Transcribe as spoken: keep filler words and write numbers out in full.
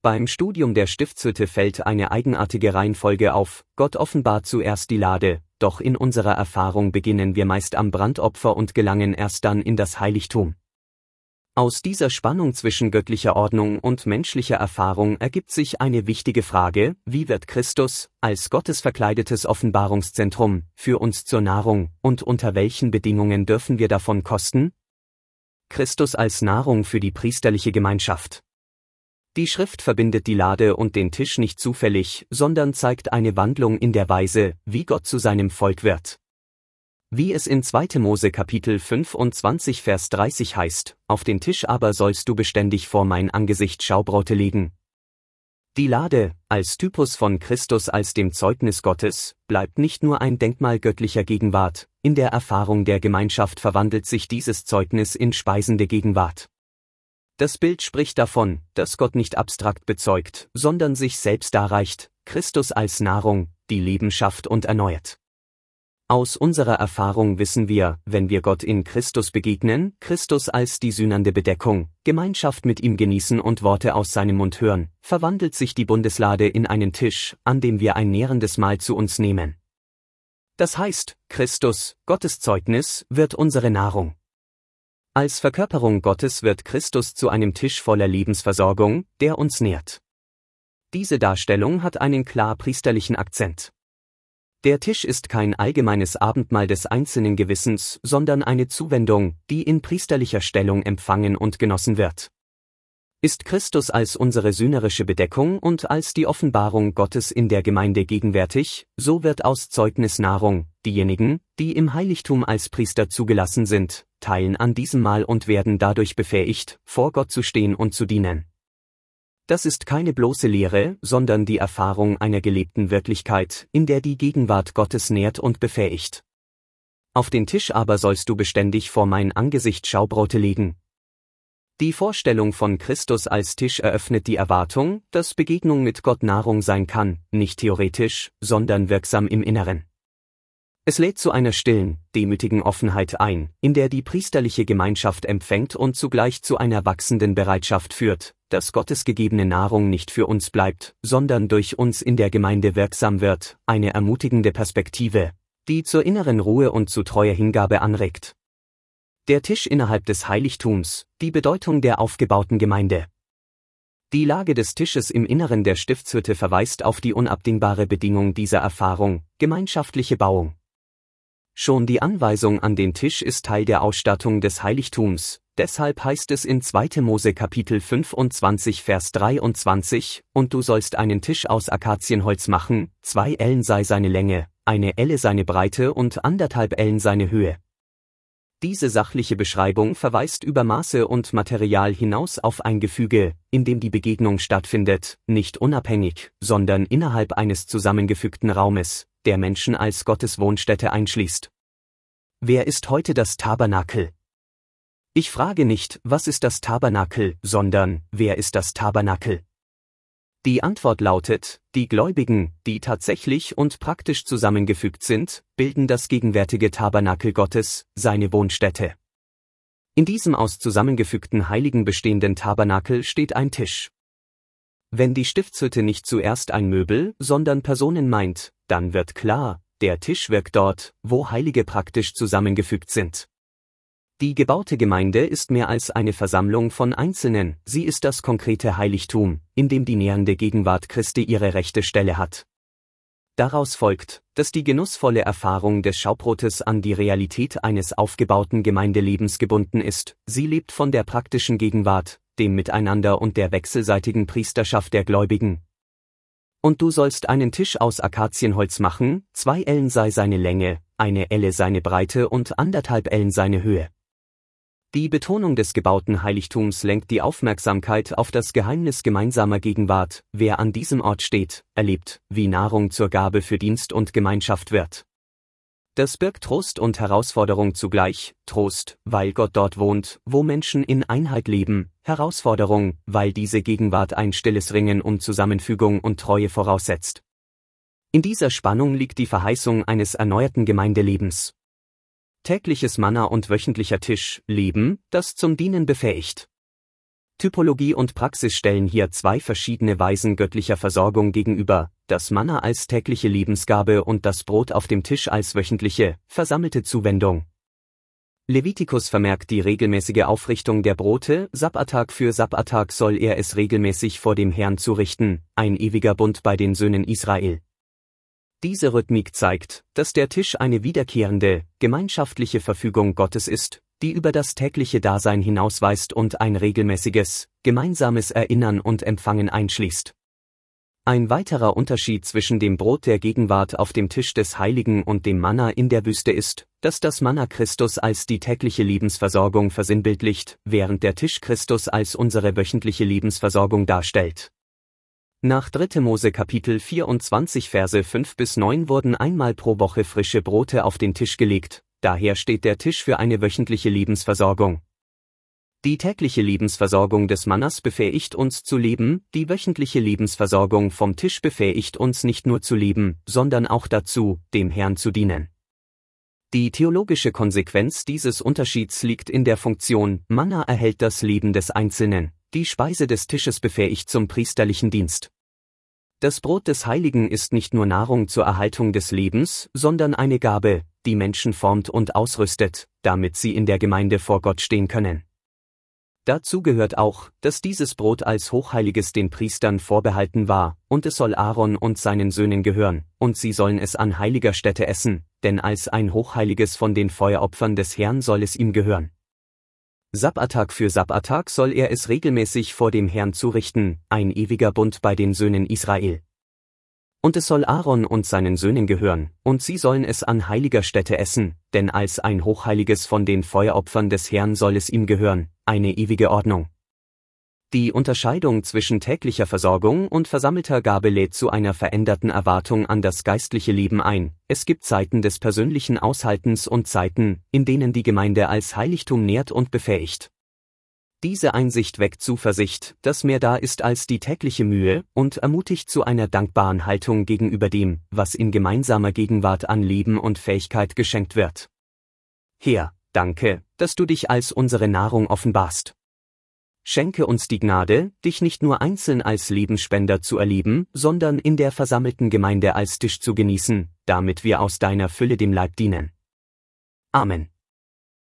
Beim Studium der Stiftshütte fällt eine eigenartige Reihenfolge auf: Gott offenbart zuerst die Lade, doch in unserer Erfahrung beginnen wir meist am Brandopfer und gelangen erst dann in das Heiligtum. Aus dieser Spannung zwischen göttlicher Ordnung und menschlicher Erfahrung ergibt sich eine wichtige Frage: Wie wird Christus, als Gottes verkleidetes Offenbarungszentrum, für uns zur Nahrung, und unter welchen Bedingungen dürfen wir davon kosten? Christus als Nahrung für die priesterliche Gemeinschaft. Die Schrift verbindet die Lade und den Tisch nicht zufällig, sondern zeigt eine Wandlung in der Weise, wie Gott zu seinem Volk wird. Wie es in zweiter Mose Kapitel fünfundzwanzig Vers dreißig heißt: Auf den Tisch aber sollst du beständig vor mein Angesicht Schaubrote legen. Die Lade, als Typus von Christus als dem Zeugnis Gottes, bleibt nicht nur ein Denkmal göttlicher Gegenwart, in der Erfahrung der Gemeinschaft verwandelt sich dieses Zeugnis in speisende Gegenwart. Das Bild spricht davon, dass Gott nicht abstrakt bezeugt, sondern sich selbst darreicht, Christus als Nahrung, die Leben schafft und erneuert. Aus unserer Erfahrung wissen wir, wenn wir Gott in Christus begegnen, Christus als die sühnende Bedeckung, Gemeinschaft mit ihm genießen und Worte aus seinem Mund hören, verwandelt sich die Bundeslade in einen Tisch, an dem wir ein nährendes Mahl zu uns nehmen. Das heißt, Christus, Gottes Zeugnis, wird unsere Nahrung. Als Verkörperung Gottes wird Christus zu einem Tisch voller Lebensversorgung, der uns nährt. Diese Darstellung hat einen klar priesterlichen Akzent. Der Tisch ist kein allgemeines Abendmahl des einzelnen Gewissens, sondern eine Zuwendung, die in priesterlicher Stellung empfangen und genossen wird. Ist Christus als unsere sühnerische Bedeckung und als die Offenbarung Gottes in der Gemeinde gegenwärtig, so wird aus Zeugnis Nahrung. Diejenigen, die im Heiligtum als Priester zugelassen sind, teilen an diesem Mahl und werden dadurch befähigt, vor Gott zu stehen und zu dienen. Das ist keine bloße Lehre, sondern die Erfahrung einer gelebten Wirklichkeit, in der die Gegenwart Gottes nährt und befähigt. Auf den Tisch aber sollst du beständig vor mein Angesicht Schaubrote legen. Die Vorstellung von Christus als Tisch eröffnet die Erwartung, dass Begegnung mit Gott Nahrung sein kann, nicht theoretisch, sondern wirksam im Inneren. Es lädt zu einer stillen, demütigen Offenheit ein, in der die priesterliche Gemeinschaft empfängt und zugleich zu einer wachsenden Bereitschaft führt, dass Gottes gegebene Nahrung nicht für uns bleibt, sondern durch uns in der Gemeinde wirksam wird, eine ermutigende Perspektive, die zur inneren Ruhe und zu treuer Hingabe anregt. Der Tisch innerhalb des Heiligtums, die Bedeutung der aufgebauten Gemeinde. Die Lage des Tisches im Inneren der Stiftshütte verweist auf die unabdingbare Bedingung dieser Erfahrung, gemeinschaftliche Bauung. Schon die Anweisung an den Tisch ist Teil der Ausstattung des Heiligtums, deshalb heißt es in zweiter Mose Kapitel fünfundzwanzig Vers dreiundzwanzig: Und du sollst einen Tisch aus Akazienholz machen, zwei Ellen sei seine Länge, eine Elle seine Breite und anderthalb Ellen seine Höhe. Diese sachliche Beschreibung verweist über Maße und Material hinaus auf ein Gefüge, in dem die Begegnung stattfindet, nicht unabhängig, sondern innerhalb eines zusammengefügten Raumes, der Menschen als Gottes Wohnstätte einschließt. Wer ist heute das Tabernakel? Ich frage nicht, was ist das Tabernakel, sondern, wer ist das Tabernakel? Die Antwort lautet, die Gläubigen, die tatsächlich und praktisch zusammengefügt sind, bilden das gegenwärtige Tabernakel Gottes, seine Wohnstätte. In diesem aus zusammengefügten Heiligen bestehenden Tabernakel steht ein Tisch. Wenn die Stiftshütte nicht zuerst ein Möbel, sondern Personen meint, dann wird klar, der Tisch wirkt dort, wo Heilige praktisch zusammengefügt sind. Die gebaute Gemeinde ist mehr als eine Versammlung von Einzelnen, sie ist das konkrete Heiligtum, in dem die nährende Gegenwart Christi ihre rechte Stelle hat. Daraus folgt, dass die genussvolle Erfahrung des Schaubrotes an die Realität eines aufgebauten Gemeindelebens gebunden ist, sie lebt von der praktischen Gegenwart, dem Miteinander und der wechselseitigen Priesterschaft der Gläubigen. Und du sollst einen Tisch aus Akazienholz machen, zwei Ellen sei seine Länge, eine Elle seine Breite und anderthalb Ellen seine Höhe. Die Betonung des gebauten Heiligtums lenkt die Aufmerksamkeit auf das Geheimnis gemeinsamer Gegenwart. Wer an diesem Ort steht, erlebt, wie Nahrung zur Gabe für Dienst und Gemeinschaft wird. Das birgt Trost und Herausforderung zugleich, Trost, weil Gott dort wohnt, wo Menschen in Einheit leben, Herausforderung, weil diese Gegenwart ein stilles Ringen um Zusammenfügung und Treue voraussetzt. In dieser Spannung liegt die Verheißung eines erneuerten Gemeindelebens. Tägliches Manna und wöchentlicher Tisch, Leben, das zum Dienen befähigt. Typologie und Praxis stellen hier zwei verschiedene Weisen göttlicher Versorgung gegenüber, das Manna als tägliche Lebensgabe und das Brot auf dem Tisch als wöchentliche, versammelte Zuwendung. Levitikus vermerkt die regelmäßige Aufrichtung der Brote, Sabbattag für Sabbattag soll er es regelmäßig vor dem Herrn zurichten, ein ewiger Bund bei den Söhnen Israel. Diese Rhythmik zeigt, dass der Tisch eine wiederkehrende, gemeinschaftliche Verfügung Gottes ist, die über das tägliche Dasein hinausweist und ein regelmäßiges, gemeinsames Erinnern und Empfangen einschließt. Ein weiterer Unterschied zwischen dem Brot der Gegenwart auf dem Tisch des Heiligen und dem Manna in der Wüste ist, dass das Manna Christus als die tägliche Lebensversorgung versinnbildlicht, während der Tisch Christus als unsere wöchentliche Lebensversorgung darstellt. Nach dritter Mose Kapitel vierundzwanzig Verse fünf bis neun wurden einmal pro Woche frische Brote auf den Tisch gelegt, daher steht der Tisch für eine wöchentliche Lebensversorgung. Die tägliche Lebensversorgung des Mannas befähigt uns zu leben, die wöchentliche Lebensversorgung vom Tisch befähigt uns nicht nur zu leben, sondern auch dazu, dem Herrn zu dienen. Die theologische Konsequenz dieses Unterschieds liegt in der Funktion, Manna erhält das Leben des Einzelnen, die Speise des Tisches befähigt zum priesterlichen Dienst. Das Brot des Heiligen ist nicht nur Nahrung zur Erhaltung des Lebens, sondern eine Gabe, die Menschen formt und ausrüstet, damit sie in der Gemeinde vor Gott stehen können. Dazu gehört auch, dass dieses Brot als Hochheiliges den Priestern vorbehalten war, und es soll Aaron und seinen Söhnen gehören, und sie sollen es an heiliger Stätte essen, denn als ein Hochheiliges von den Feueropfern des Herrn soll es ihm gehören. Sabbattag für Sabbattag soll er es regelmäßig vor dem Herrn zurichten, ein ewiger Bund bei den Söhnen Israel. Und es soll Aaron und seinen Söhnen gehören, und sie sollen es an heiliger Stätte essen, denn als ein Hochheiliges von den Feueropfern des Herrn soll es ihm gehören, eine ewige Ordnung. Die Unterscheidung zwischen täglicher Versorgung und versammelter Gabe lädt zu einer veränderten Erwartung an das geistliche Leben ein. Es gibt Zeiten des persönlichen Aushaltens und Zeiten, in denen die Gemeinde als Heiligtum nährt und befähigt. Diese Einsicht weckt Zuversicht, dass mehr da ist als die tägliche Mühe, und ermutigt zu einer dankbaren Haltung gegenüber dem, was in gemeinsamer Gegenwart an Leben und Fähigkeit geschenkt wird. Herr, danke, dass du dich als unsere Nahrung offenbarst. Schenke uns die Gnade, dich nicht nur einzeln als Lebensspender zu erleben, sondern in der versammelten Gemeinde als Tisch zu genießen, damit wir aus deiner Fülle dem Leib dienen. Amen.